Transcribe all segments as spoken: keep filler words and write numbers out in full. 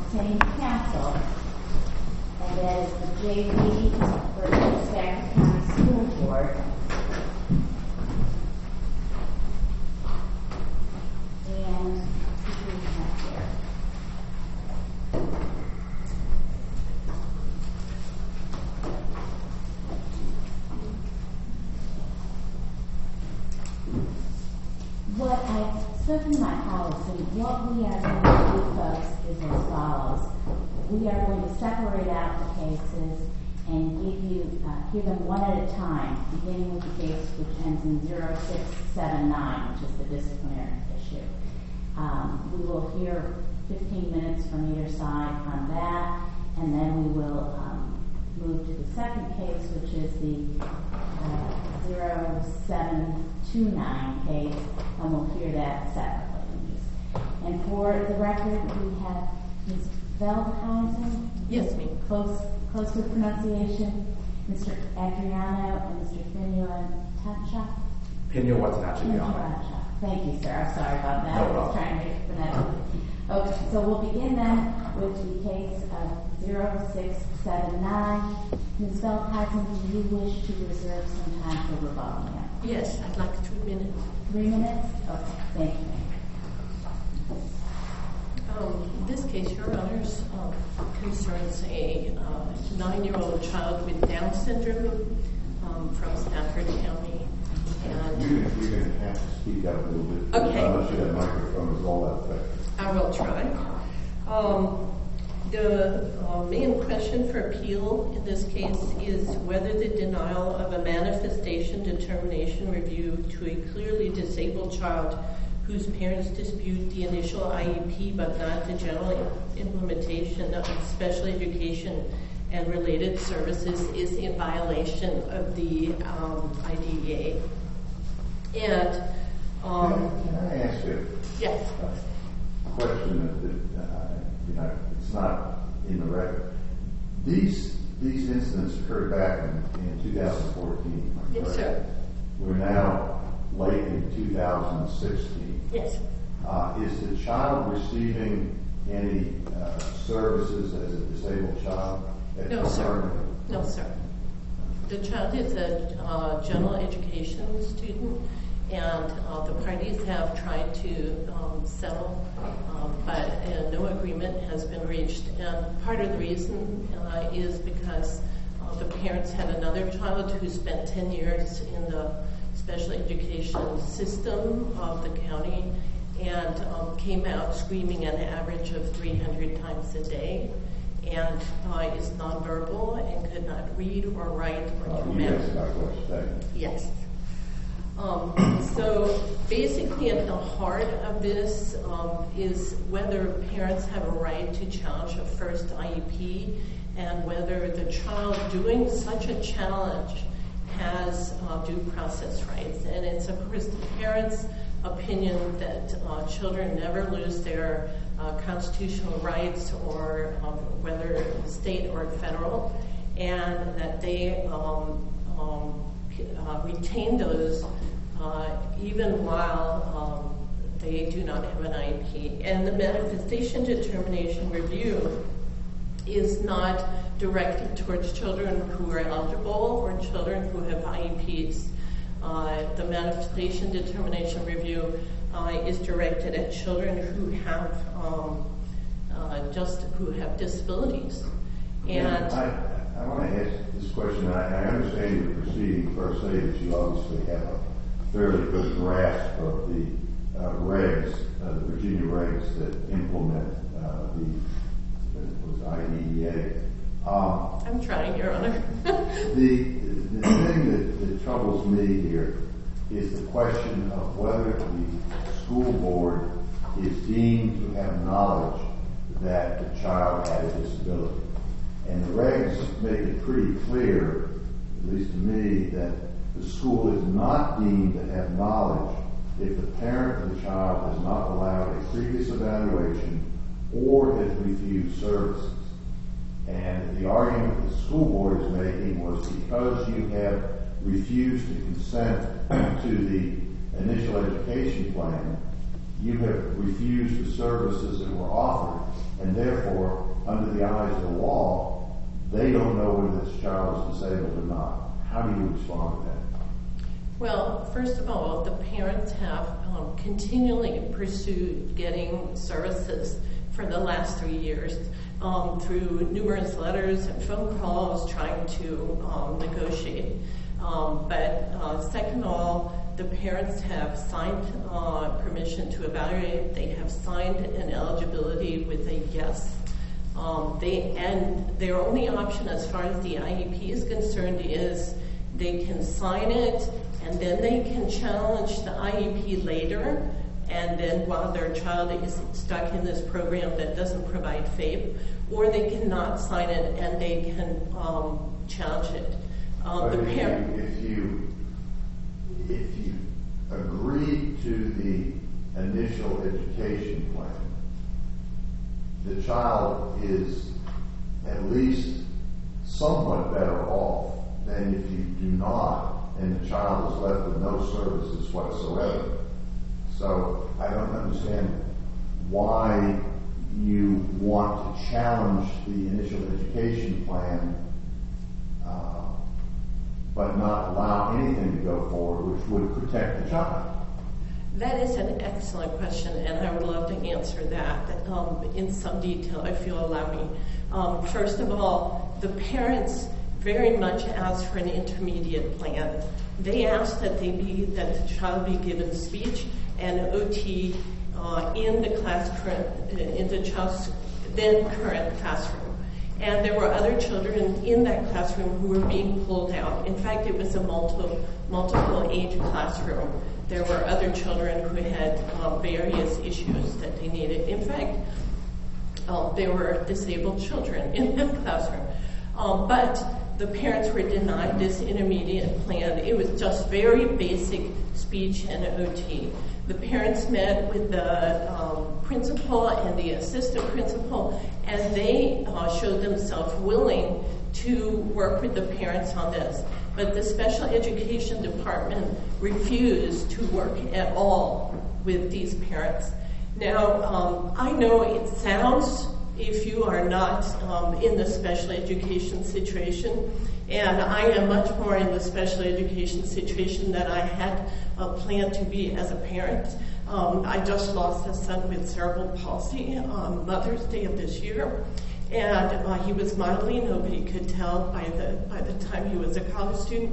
same council, and that is the J V for the Stafford County School Board. And what do we have here? What I said in my policy, what we are going to do, folks, is as follows. We are going to separate out the cases and give you, uh, hear them one at a time, beginning with the case which ends in zero six seven nine, which is the disciplinary issue. Um, we will hear fifteen minutes from either side on that, and then we will um, move to the second case, which is the uh, zero seven two nine case, and we'll hear that separately. And for the record, we have Miz Veldhuizen. Yes, ma'am. Close, close to pronunciation. Mister Adriano and Mister Pino-Watacha. Pino-Watacha. Thank you, sir. I'm sorry about that. No I was trying to pronounce it. Okay, so we'll begin then with the case of zero six seven nine. Miz Veldhuizen, do you wish to reserve some time for rebuttal, ma'am? Yes, I'd like three minutes. Three minutes? Okay, thank you. Um, this case, Your Honors, um, concerns a uh, nine-year-old child with Down syndrome um, from Stafford County. And You're going to have to speak up a little bit. Okay. Unless you have a microphone, is all that effective. I will try. Um, the uh, main question for appeal in this case is whether the denial of a manifestation determination review to a clearly disabled child whose parents dispute the initial I E P but not the general implementation of special education and related services is in violation of the um, I D E A. And um, can, can I ask you yes. a question that, that uh, you know, it's not in the record. These these incidents occurred back in, in two thousand fourteen. Yes, correct? sir. We're now late in two thousand sixteen. Yes. Uh, is the child receiving any uh, services as a disabled child? At No, sir. currently? No, sir. The child is a uh, general education student, and uh, the parties have tried to um, settle, um, but uh, no agreement has been reached. And part of the reason uh, is because uh, the parents had another child who spent ten years in the special education system of the county and um, came out screaming an average of three hundred times a day, and uh, is nonverbal and could not read or write or Uh, do you math. asked about what you're saying. Yes. Um, so basically at the heart of this um, is whether parents have a right to challenge a first I E P and whether the child doing such a challenge has uh, due process rights. And it's of course the parents' opinion that uh, children never lose their uh, constitutional rights, or um, whether state or federal, and that they um, um, uh, retain those uh, even while um, they do not have an I E P. And the manifestation determination review is not directed towards children who are eligible or children who have I E Ps. Uh, the manifestation determination review uh, is directed at children who have um, uh, just who have disabilities. And I, I want to ask this question. I, I understand your proceeding per se, that you obviously have a fairly good grasp of the uh, regs, uh, the Virginia regs that implement uh, the it was I D E A. Um, I'm trying, Your Honor. the the thing that, that troubles me here is the question of whether the school board is deemed to have knowledge that the child had a disability. And the regs make it pretty clear, at least to me, that the school is not deemed to have knowledge if the parent of the child has not allowed a previous evaluation or has refused services. And the argument the school board is making was because you have refused to consent to the initial education plan, you have refused the services that were offered, and therefore, under the eyes of the law, they don't know whether this child is disabled or not. How do you respond to that? Well, first of all, the parents have um, continually pursued getting services for the last three years um, through numerous letters and phone calls trying to um, negotiate. Um, but uh, second of all, the parents have signed uh, permission to evaluate. They have signed an eligibility with a yes. Um, they and their only option as far as the I E P is concerned is they can sign it and then they can challenge the I E P later, and then while their child is stuck in this program that doesn't provide FAPE, or they cannot sign it and they can um, challenge it. Um, the if, parent, you, if you if you agree to the initial education plan, the child is at least somewhat better off than if you do not, and the child is left with no services whatsoever. So I don't understand why you want to challenge the initial education plan, uh, but not allow anything to go forward which would protect the child. That is an excellent question, and I would love to answer that um, in some detail if you'll allow me. Um, first of all, the parents very much asked for an intermediate plan. They asked that they be that the child be given speech and O T uh, in the class current in the child's then current classroom, and there were other children in that classroom who were being pulled out. In fact, it was a multiple multiple age classroom. There were other children who had uh, various issues that they needed. In fact, uh, there were disabled children in the classroom. Um, but the parents were denied this intermediate plan. It was just very basic speech and O T. The parents met with the um, principal and the assistant principal, and they uh, showed themselves willing to work with the parents on this. But the special education department refused to work at all with these parents. Now, um, I know it sounds, if you are not um, in the special education situation, and I am much more in the special education situation than I had uh, planned to be as a parent. Um, I just lost a son with cerebral palsy on Mother's Day of this year. And uh, he was mildly, nobody could tell by the by the time he was a college student.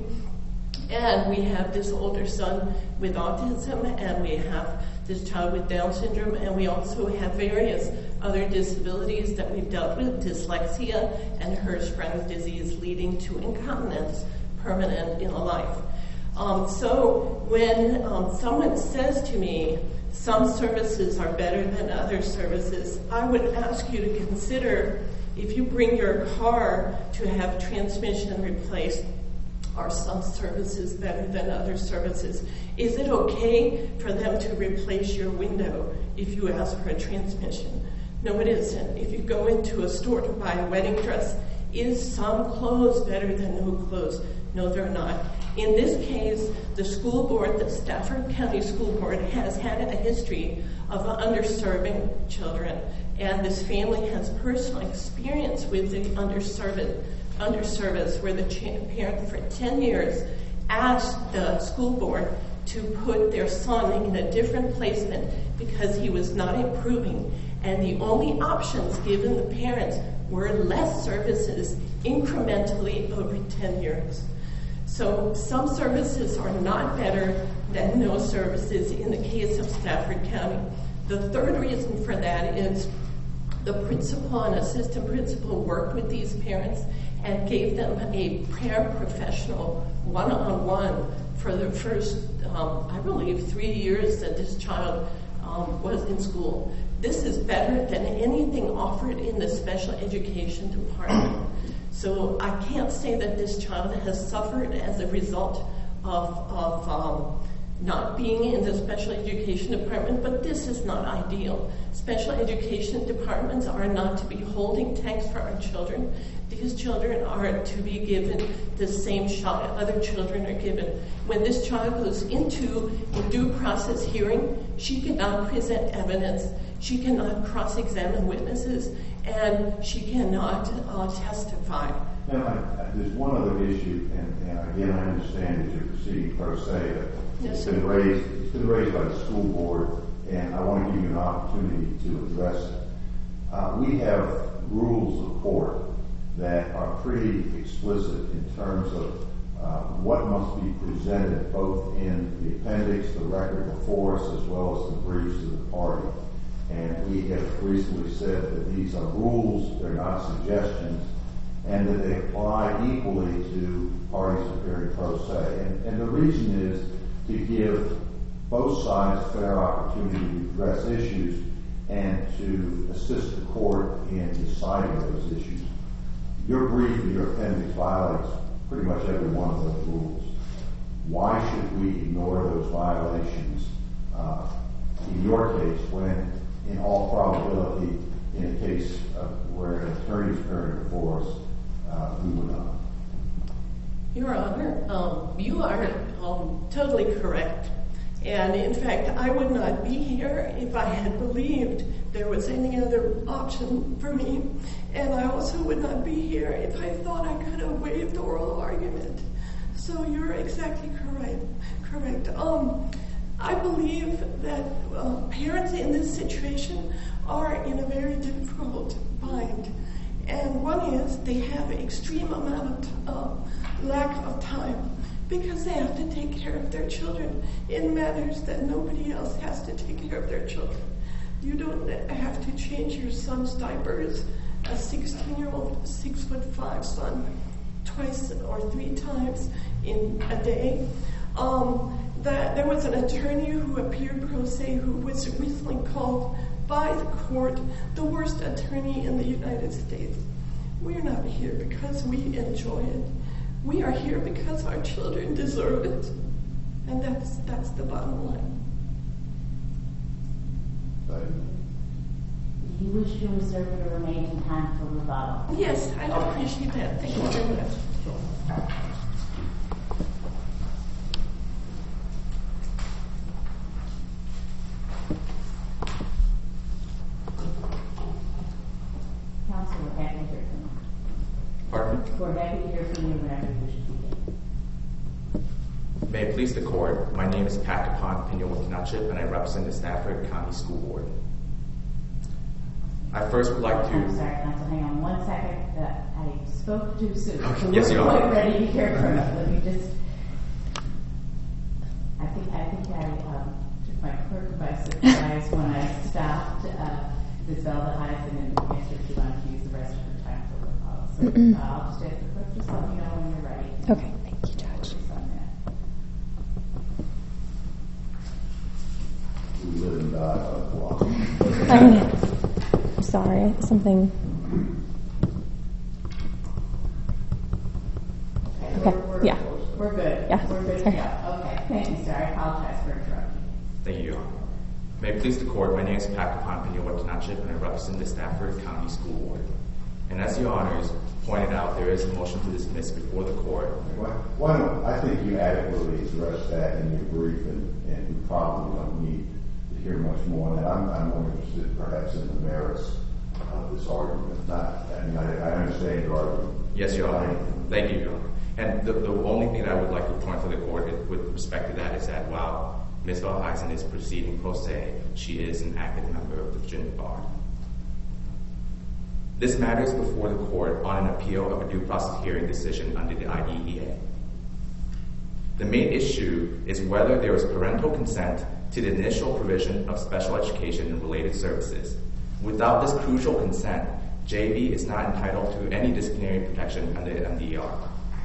And we have this older son with autism, and we have this child with Down syndrome, and we also have various other disabilities that we've dealt with, dyslexia and Hirschsprung's disease leading to incontinence permanent in a life. Um, so when um, someone says to me, some services are better than other services, I would ask you to consider, if you bring your car to have transmission replaced, are some services better than other services? Is it okay for them to replace your window if you ask for a transmission? No, it isn't. If you go into a store to buy a wedding dress, is some clothes better than no clothes? No, they're not. In this case, the school board, the Stafford County School Board, has had a history of underserving children, and this family has personal experience with the underserved, underserviced, where the parent for ten years asked the school board to put their son in a different placement because he was not improving, and the only options given the parents were less services incrementally over ten years. So some services are not better than no services in the case of Stafford County. The third reason for that is the principal and assistant principal worked with these parents and gave them a paraprofessional one-on-one for the first, um, I believe, three years that this child um, was in school. This is better than anything offered in the special education department. So I can't say that this child has suffered as a result of, of um, not being in the special education department, but this is not ideal. Special education departments are not to be holding tanks for our children. These children are to be given the same shot other children are given. When this child goes into a due process hearing, she cannot present evidence, she cannot cross-examine witnesses, and she cannot uh, testify. Now, I, I, there's one other issue, and, and again, I understand that you're proceeding pro se. Yes, it's sir. been raised. It's been raised by the school board, and I want to give you an opportunity to address it. Uh, we have rules of court that are pretty explicit in terms of uh, what must be presented, both in the appendix, the record before us, as well as the briefs to the party. And we have recently said that these are rules; they're not suggestions, and that they apply equally to parties appearing pro se. And, and the reason is to give both sides a fair opportunity to address issues and to assist the court in deciding those issues. Your brief and your appendix violates pretty much every one of those rules. Why should we ignore those violations uh, in your case when, in all probability, in a case uh, where an attorney is appearing before us, uh, we would not? Your Honor, um, you are um, totally correct. And in fact, I would not be here if I had believed there was any other option for me. And I also would not be here if I thought I could have waived oral argument. So you're exactly correct. Correct. Um, I believe that uh, parents in this situation are in a very difficult bind. And one is they have an extreme amount of uh, lack of time because they have to take care of their children in manners that nobody else has to take care of their children. You don't have to change your son's diapers, a sixteen-year-old, six foot five son, twice or three times in a day. Um, that there was an attorney who appeared pro se who was recently called by the court the worst attorney in the United States. We're not here because we enjoy it. We are here because our children deserve it. And that's that's the bottom line. You wish to reserve your remaining time for rebuttal? Yes, I appreciate that. Thank you very much. Counsel, we're happy to hear from you. Pardon? We're happy to hear from you whenever you wish to begin. May it please the court, my name is Pat Capon, Pinion-Wakanachip, and I represent the Stafford County School Board. I first would like to... I'm sorry, Counsel, hang on one second. Uh, I spoke too soon. Okay. So Yes, we're you are. quite ready to hear from you. Let me just... I think I think I um, took my clerk by surprise when I stopped uh, Miz Zelda Heisen and asked her if she wanted to use the rest of her time for rebuttal. So uh, I'll just ask the clerk, just let me know when you're ready. Okay, thank you, Judge. We live and die by the law. I'm sorry, something. Okay, Okay, we're, we're, yeah. We're good. Yeah, We're good to sorry. go. Okay, thank you, sir. I apologize for interrupting. Thank you, Your Honor. May it please the court, my name is Pat Capon, Pinion-Wakanachip, and I represent the Stafford County School Board. And as Your Honors pointed out, there is a motion to dismiss before the court. Why, why don't, I think you adequately addressed that in your brief, and, and you probably don't need to hear much more on that. I'm, I'm more interested perhaps in the merits of this argument. Not, I mean, I, I understand your argument. Yes, Your Honor. Thank you, Your Honor. And the, the only thing that I would like to point to the court is, with respect to that is that while Miz Velheisen is proceeding pro se, she is an active member of the Virginia Bar. This matters before the court on an appeal of a due process hearing decision under the I D E A. The main issue is whether there is parental consent to the initial provision of special education and related services. Without this crucial consent, J V is not entitled to any disciplinary protection under the M D E R.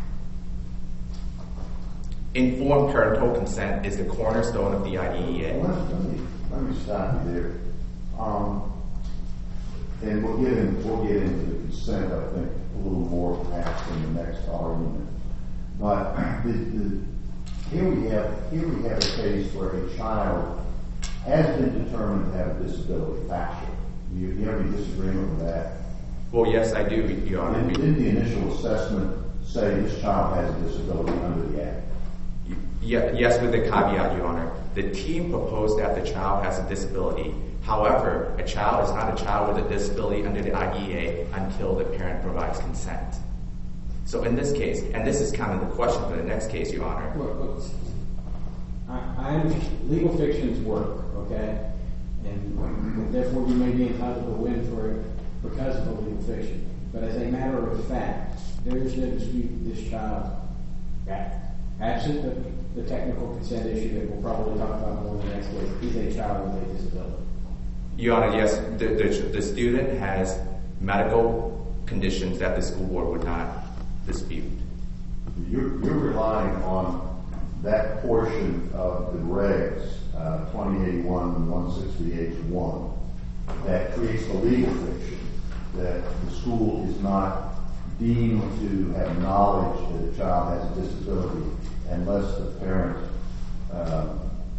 Informed parental consent is the cornerstone of the I D E A. Let, let me let me stop you there, um, and we'll get in, we'll get into the consent. I think a little more perhaps in the next argument. But the, the, here we have, here we have a case where a child has been determined to have a disability, factually. Do you, do you have any disagreement with that? Well, yes, I do, Your Honor. Did, did the initial assessment say this child has a disability under the Act? Yeah, yes, with the caveat, Your Honor. The team proposed that the child has a disability. However, a child is not a child with a disability under the I D E A until the parent provides consent. So in this case, and this is kind of the question for the next case, Your Honor. Look, look, I, I understand legal fictions work, okay? And therefore you may be entitled to win for it because of a legal fiction. But as a matter of fact, there is no dispute this child, absent the, the technical consent issue that we'll probably talk about more in the next case, is a child with a disability. Your Honor, yes, the, the, the student has medical conditions that the school board would not dispute. You're, you're relying on that portion of the regs, uh, twenty eighty-one, one sixty-eight one, that creates the legal fiction that the school is not deemed to have knowledge that a child has a disability unless the parent, um,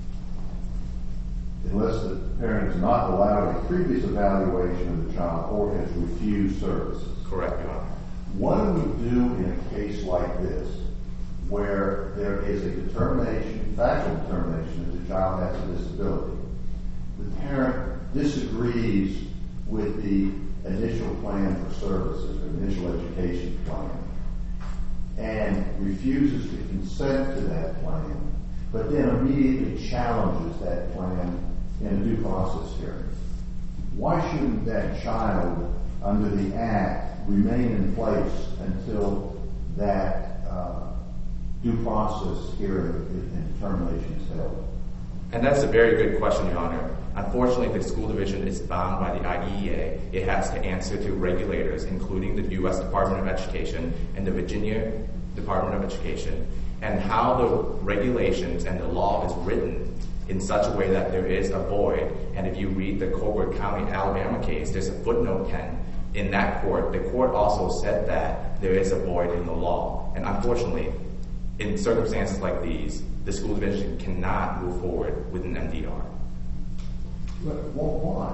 unless the parent is not allowed a previous evaluation of the child or has refused services. Correct, Your Honor. What do we do in a case like this where there is a determination, factual determination that the child has a disability? The parent disagrees with the initial plan for services, or initial education plan, and refuses to consent to that plan, but then immediately challenges that plan in a due process hearing. Why shouldn't that child, under the Act, remain in place until that uh, due process hearing and determination is held? And that's a very good question, Your Honor. Unfortunately, the school division is bound by the I D E A. It has to answer to regulators, including the U S Department of Education and the Virginia Department of Education, and how the regulations and the law is written in such a way that there is a void. And if you read the Colbert County, Alabama case, there's a footnote ten. In that court, the court also said that there is a void in the law. And unfortunately, in circumstances like these, the school division cannot move forward with an M D R. But why?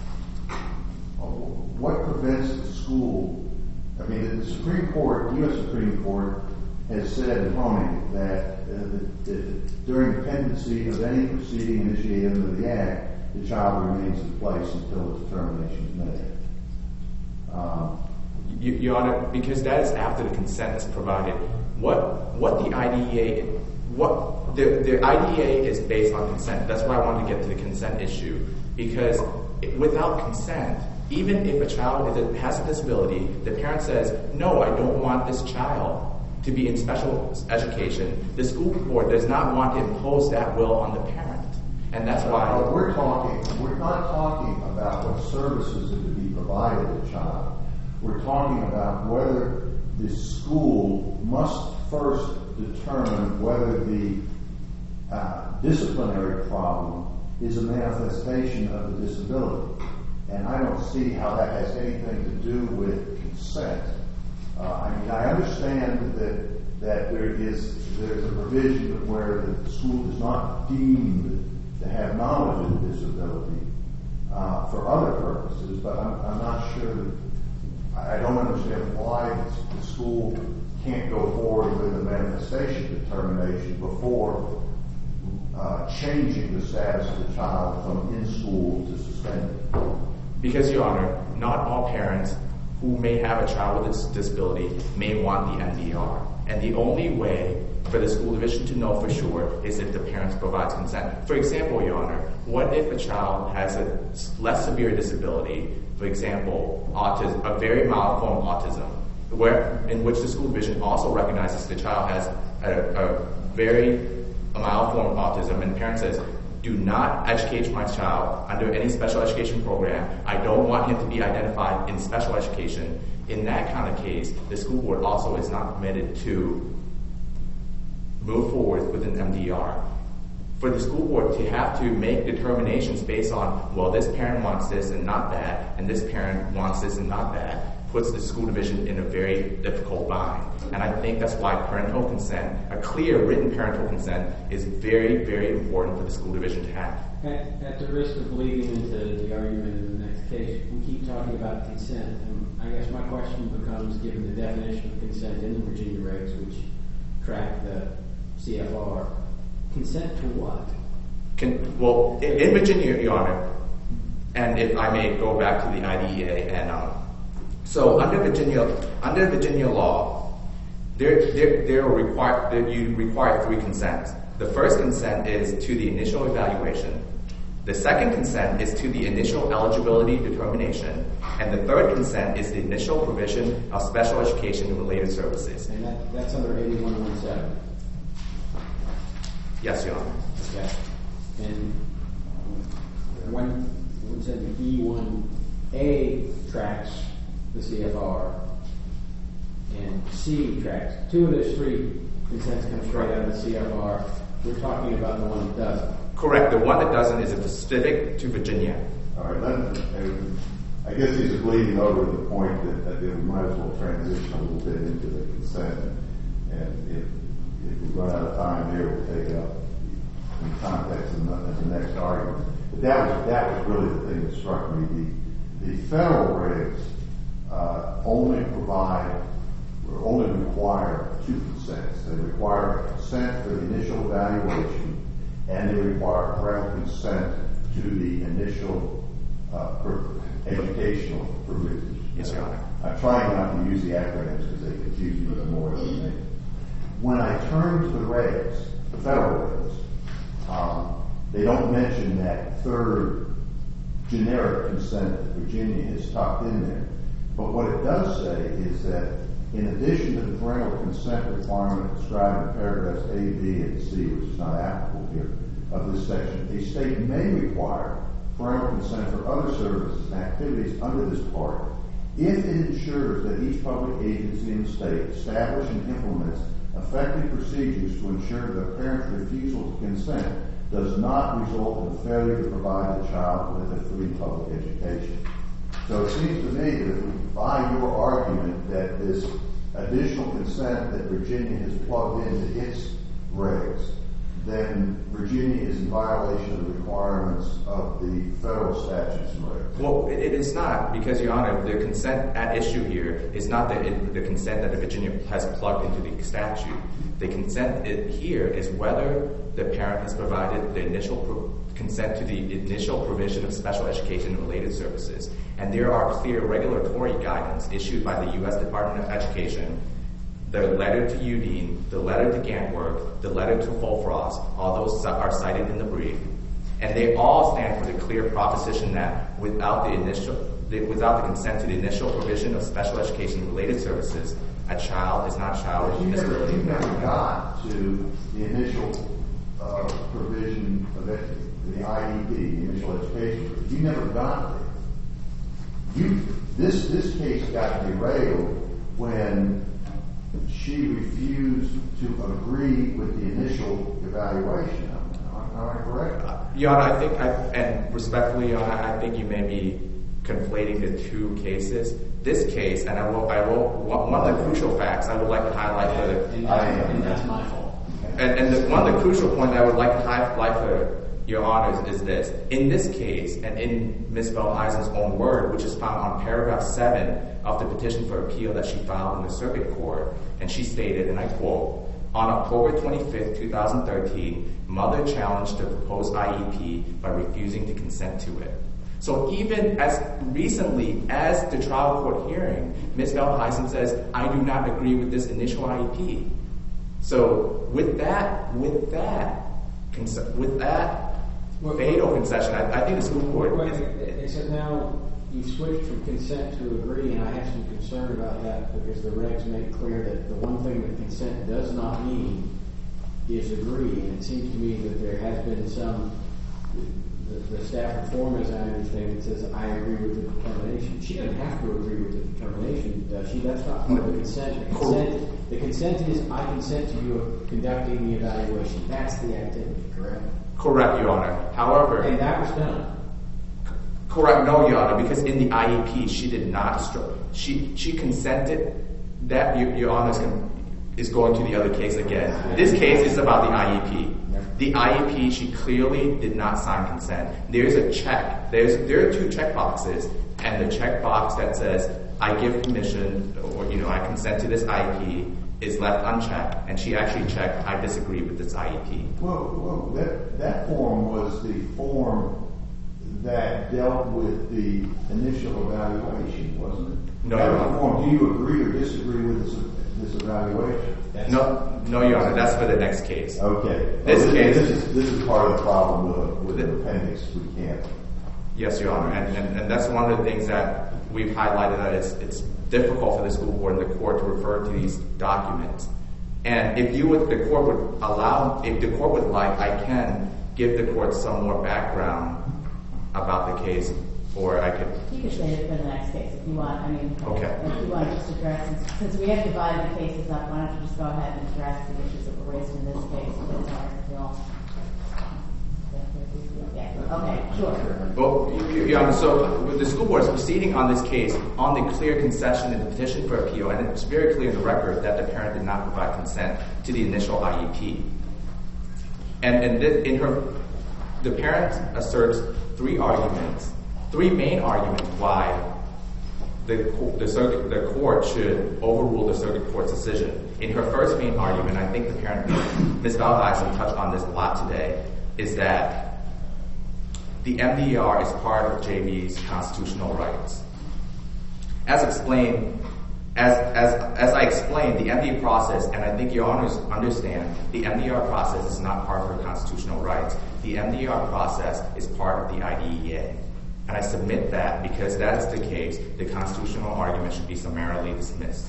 What prevents the school? I mean, the Supreme Court, U S Supreme Court, has said in Honig that, uh, that, that during the pendency of any proceeding initiated under the Act, the child remains in place until the determination is made. Um, Your Honor, because that is after the consent is provided. What what the I D E A, what the, the I D E A is based on consent. That's why I wanted to get to the consent issue. Because without consent, even if a child has a disability, the parent says, no, I don't want this child to be in special education. The school board does not want to impose that will on the parent. And that's why uh, we're talking, we're not talking about what services are to be provided to the child. We're talking about whether the school must first determine whether the uh, disciplinary problem is a manifestation of the disability. And I don't see how that has anything to do with consent. Uh, I mean, I understand that that there is there's a provision where the school is not deemed to have knowledge of the disability uh, for other purposes, but I'm, I'm not sure that I don't understand why the school can't go forward with a manifestation determination before uh, changing the status of the child from in school to suspended. Because, Your Honor, not all parents who may have a child with a disability may want the M D R. And the only way for the school division to know for sure is if the parents provide consent. For example, Your Honor, what if a child has a less severe disability, for example, autism, a very mild form of autism, where in which the school division also recognizes the child has a, a very mild form of autism, and the parent says, do not educate my child under any special education program. I don't want him to be identified in special education. In that kind of case, the school board also is not permitted to move forward with an M D R. For the school board to have to make determinations based on, well, this parent wants this and not that, and this parent wants this and not that, puts the school division in a very difficult bind. And I think that's why parental consent, a clear written parental consent, is very, very important for the school division to have. At, at the risk of bleeding into the argument in the next case, we keep talking about consent, and I guess my question becomes, given the definition of consent in the Virginia regs, which track the C F R, consent to what? Can, well, in, in Virginia, Your Honor, and if I may go back to the I D E A, and um, so under Virginia, under Virginia law, there, there, there are required, there, you require three consents. The first consent is to the initial evaluation. The second consent is to the initial eligibility determination, and the third consent is the initial provision of special education and related services. And that, that's under eighty-one seventeen. Yes, Your Honor. Okay. And when when said the E one A tracks the C F R and C tracks, two of those three consents come straight out of the C F R. We're talking about the one that doesn't. Correct. The one that doesn't is specific to Virginia. All right, let, I guess these are bleeding over to the point that, that we might as well transition a little bit into the consent. And if, if we run out of time here, we'll take it up in context in the, in the next argument. But that was, that was really the thing that struck me. The, the federal regs uh, only provide, or only require two consents. They require consent for the initial evaluation, and they require parental consent to the initial uh, per- educational provisions. Yes, Your Honor. I'm trying not to use the acronyms because they confuse me even more than they. When I turn to the regs, the federal regs, um, they don't mention that third generic consent that Virginia has tucked in there. But what it does say is that in addition to the parental consent requirement described in paragraphs A, B, and C, which is not applicable here, of this section, a state may require parental consent for other services and activities under this part if it ensures that each public agency in the state establishes and implements effective procedures to ensure that a parent's refusal to consent does not result in a failure to provide the child with a free public education. So it seems to me that if we buy your argument that this additional consent that Virginia has plugged into its regs, then Virginia is in violation of the requirements of the federal statutes and regs. Well, it, it is not, because, Your Honor, the consent at issue here is not the, it, the consent that the Virginia has plugged into the statute. The consent it, here is whether the parent has provided the initial pro- consent to the initial provision of special education and related services. And there are clear regulatory guidance issued by the U S Department of Education, the letter to U D E N, the letter to Gantworth, the letter to Fulfrost. All those are cited in the brief. And they all stand for the clear proposition that without the initial, the, without the consent to the initial provision of special education and related services, a child is not a child with You never, disability. you never got to the initial uh, provision of it, the I E P, the initial education. You never got there. You, this, this case got derailed when she refused to agree with the initial evaluation. Am I correct? Uh, Your Honor, I think, I, and respectfully, Your Honor, I think you may be conflating the two cases. This case, and I will, I will, one of the crucial facts I would like to highlight for the, And, that, and that's my fault. and, and the, one of the crucial points I would like to highlight for Your Honors is this. In this case, and in Miz Veldhuizen's own word, which is found on paragraph seven of the petition for appeal that she filed in the circuit court, and she stated, and I quote, on October twenty-fifth, twenty thirteen, mother challenged the proposed I E P by refusing to consent to it. So even as recently as the trial court hearing, Miz Veldhuizen says, I do not agree with this initial I E P. So with that, with that, with that fatal concession, I, I think the school board... Wait, except now you've switched from consent to agree, and I have some concern about that because the regs make clear that the one thing that consent does not mean is agree. And it seems to me that there has been some... The, the staff reform, as I understand it, says, I agree with the determination. She doesn't have to agree with the determination, does she? That's not part of the consent. The consent, the consent is, I consent to you conducting the evaluation. That's the activity, correct? Correct, Your Honor. However... And that was done. Correct, no, Your Honor, because in the I E P, she did not, stru- she she consented, that, Your, Your Honor, is, con- is going to the other case again. This case is about the I E P. The I E P, she clearly did not sign consent. There's a check, there's there are two check boxes, and the check box that says, I give permission, or, you know, I consent to this I E P, is left unchecked, and she actually checked, I disagree with this I E P. Well, well that, that form was the form that dealt with the initial evaluation, wasn't it? No, that Your Honor. form, do you agree or disagree with this, this evaluation? That's- No, no, Your Honor, that's for the next case. Okay. This Oh, case- This is, this is part of the problem with, with the appendix. We can't. Yes, Your Honor, and, and, and that's one of the things that we've highlighted, that it's, it's difficult for the school board and the court to refer to these documents. And if you would, the court would allow, if the court would like, I can give the court some more background about the case, or I could. You could save it for the next case if you want. I mean, Okay. if you want to just address, since we have divided the cases up, why don't you just go ahead and address the issues that were raised in this case? But it's ours to all. Yeah. Okay. Sure. Well, Your Honor, so with the school board is proceeding on this case on the clear concession in the petition for appeal, and it's very clear in the record that the parent did not provide consent to the initial I E P. And, and this, in her, the parent asserts three arguments, three main arguments why the the circuit, the court should overrule the circuit court's decision. In her first main argument, I think the parent, Miz Valheisen, touched on this a lot today, is that the M D E R is part of J V's constitutional rights. As explained, as, as, as I explained, the M D E R process, and I think Your Honors understand, the M D E R process is not part of her constitutional rights. The M D E R process is part of the I D E A. And I submit that because that is the case, the constitutional argument should be summarily dismissed.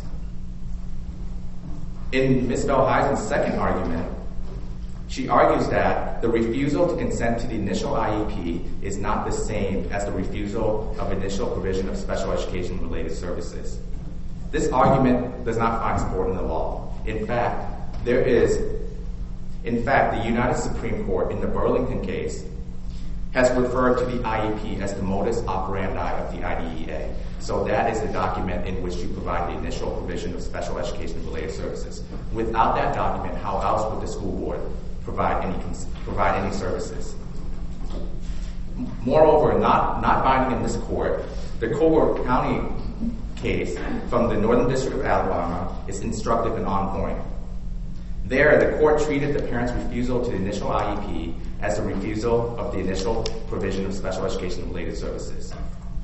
In Miz Valheisen's second argument, she argues that the refusal to consent to the initial I E P is not the same as the refusal of initial provision of special education-related services. This argument does not find support in the law. In fact, there is, in fact, the United Supreme Court in the Burlington case has referred to the I E P as the modus operandi of the I D E A. So that is the document in which you provide the initial provision of special education-related services. Without that document, how else would the school board provide any provide any services? Moreover, not, not binding in this court, the Colbert County case from the Northern District of Alabama is instructive and on point. There, the court treated the parent's refusal to the initial I E P as a refusal of the initial provision of special education-related services.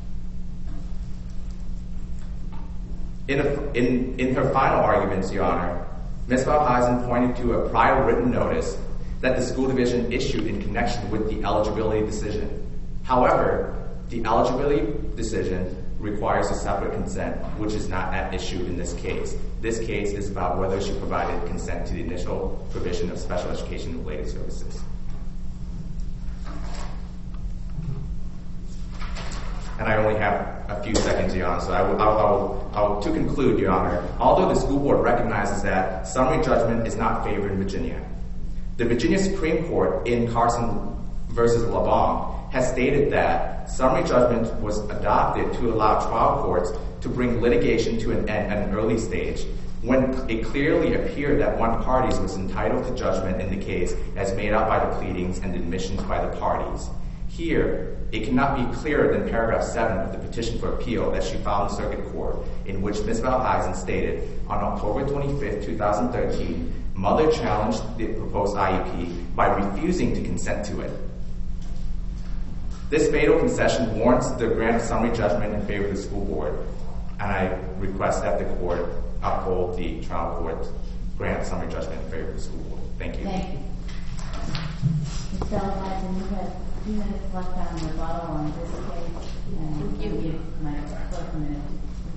In, a, in, in her final arguments, Your Honor, Miz Valheisen pointed to a prior written notice that the school division issued in connection with the eligibility decision. However, the eligibility decision requires a separate consent, which is not at issue in this case. This case is about whether she provided consent to the initial provision of special education-related services. And I only have a few seconds, Your Honor, so I will, I will, I will, I will, to conclude, Your Honor, although the school board recognizes that summary judgment is not favored in Virginia, the Virginia Supreme Court in Carson versus LeBlanc has stated that summary judgment was adopted to allow trial courts to bring litigation to an end at an early stage when it clearly appeared that one party was entitled to judgment in the case as made out by the pleadings and admissions by the parties. Here, it cannot be clearer than paragraph seven of the petition for appeal that she filed in circuit court, in which Miz Valheisen stated, on October twenty-fifth, twenty thirteen, Mother challenged the proposed I E P by refusing to consent to it. This fatal concession warrants the grant of summary judgment in favor of the school board, and I request that the court uphold the trial court's grant of summary judgment in favor of the school board. Thank you. Thank you. Miz Valheisen, you have two minutes left on the rebuttal on this case, and you give my clerk a minute.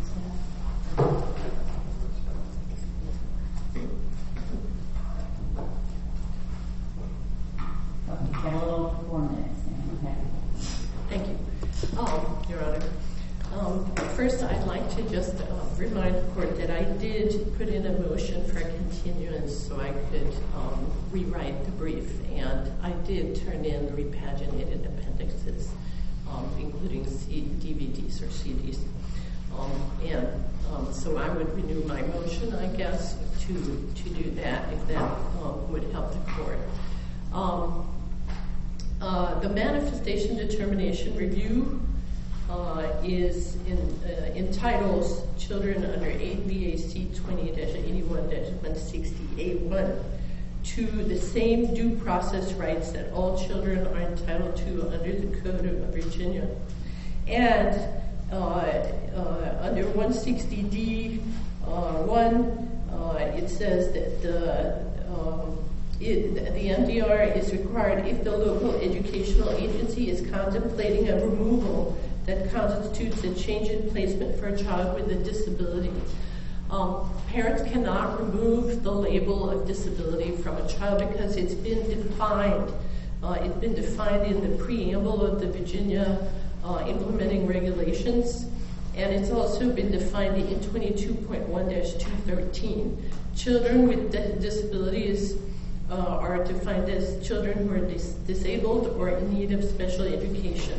You've got a little four minutes. Okay. Thank you. Um, Your Honor. Um, first, I'd like to just uh, remind the court that I did put in a motion for continuance so I could um, rewrite the brief, and I did turn in the repaginated appendixes um, including C- D V Ds or C Ds. Um, and um, so I would renew my motion, I guess, to to do that if that um, would help the court. Um, uh, the manifestation determination review uh, is in, uh, entitles children under eight V A C twenty dash eighty-one dash one sixty A one to the same due process rights that all children are entitled to under the Code of Virginia. And uh, uh, under one sixty D one, uh, it says that the um, It, the M D R is required if the local educational agency is contemplating a removal that constitutes a change in placement for a child with a disability. Um, parents cannot remove the label of disability from a child because it's been defined. Uh, it's been defined in the preamble of the Virginia uh, implementing regulations, and it's also been defined in twenty-two point one dash two thirteen. Children with di- disabilities Uh, are defined as children who are dis- disabled or in need of special education.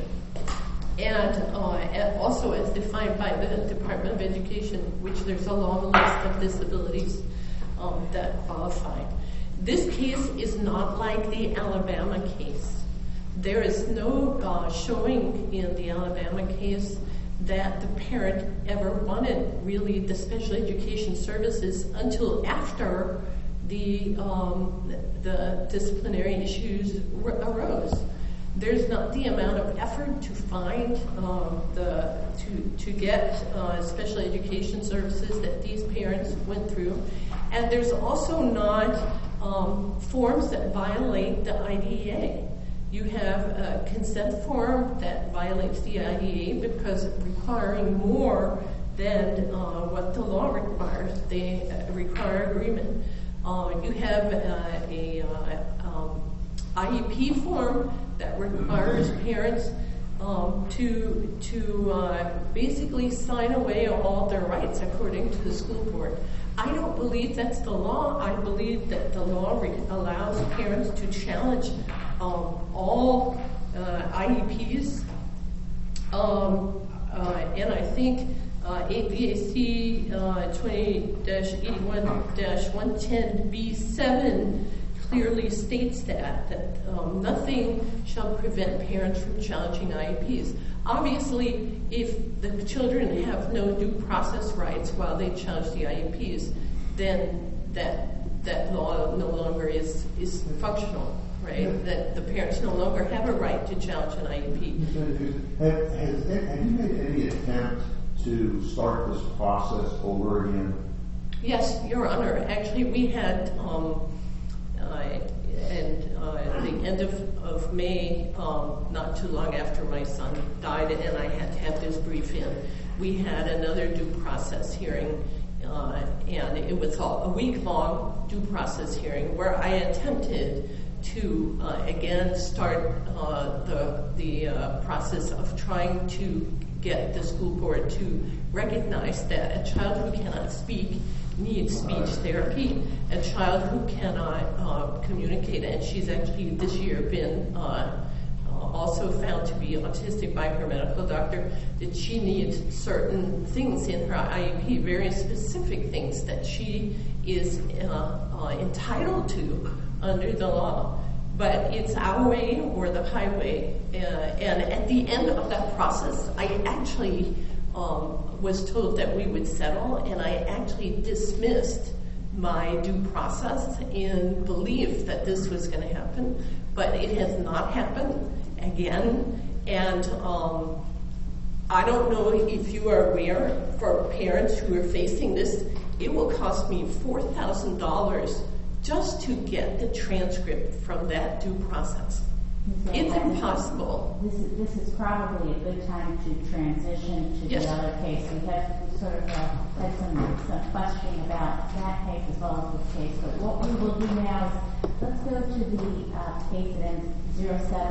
And uh, also as defined by the Department of Education, which there's a long list of disabilities um, that qualify. This case is not like the Alabama case. There is no uh, showing in the Alabama case that the parent ever wanted really the special education services until after the um, the disciplinary issues r- arose. There's not the amount of effort to find um, the to to get uh, special education services that these parents went through, and there's also not um, forms that violate the I D E A. You have a consent form that violates the I D E A because it's requiring more than uh, what the law requires. They uh, require agreement. Uh, you have uh, a uh, um, I E P form that requires parents um, to to uh, basically sign away all their rights according to the school board. I don't believe that's the law. I believe that the law re- allows parents to challenge um, all uh, I E Ps, um, uh, and I think Uh, eight V A C uh, twenty dash eighty-one dash one ten B seven clearly states that, that um, nothing shall prevent parents from challenging I E Ps. Obviously, if the children have no due process rights while they challenge the I E Ps, then that that law no longer is, is functional, right? Yeah. That the parents no longer have a right to challenge an I E P. Have, has, have you made any attempt to start this process over again? Yes, Your Honor. Actually, we had, um, uh, and uh, at the end of, of May, um, not too long after my son died, and I had to have this brief in, we had another due process hearing, uh, and it was all, a week-long due process hearing where I attempted to uh, again start uh, the the uh, process of trying to get the school board to recognize that a child who cannot speak needs speech therapy. A child who cannot uh, communicate, and she's actually this year been uh, uh, also found to be autistic by her medical doctor, that she needs certain things in her I E P, very specific things that she is uh, uh, entitled to under the law. But it's our way or the highway. Uh, and at the end of that process, I actually um, was told that we would settle, and I actually dismissed my due process in belief that this was going to happen. But it has not happened again. And um, I don't know if you are aware, for parents who are facing this, it will cost me four thousand dollars just to get the transcript from that due process. So it's impossible. This is, this is probably a good time to transition to yes. the other case. We have sort of uh, had some, some question about that case as well as this case. But what we will do now is let's go to the uh, case that ends zero seven.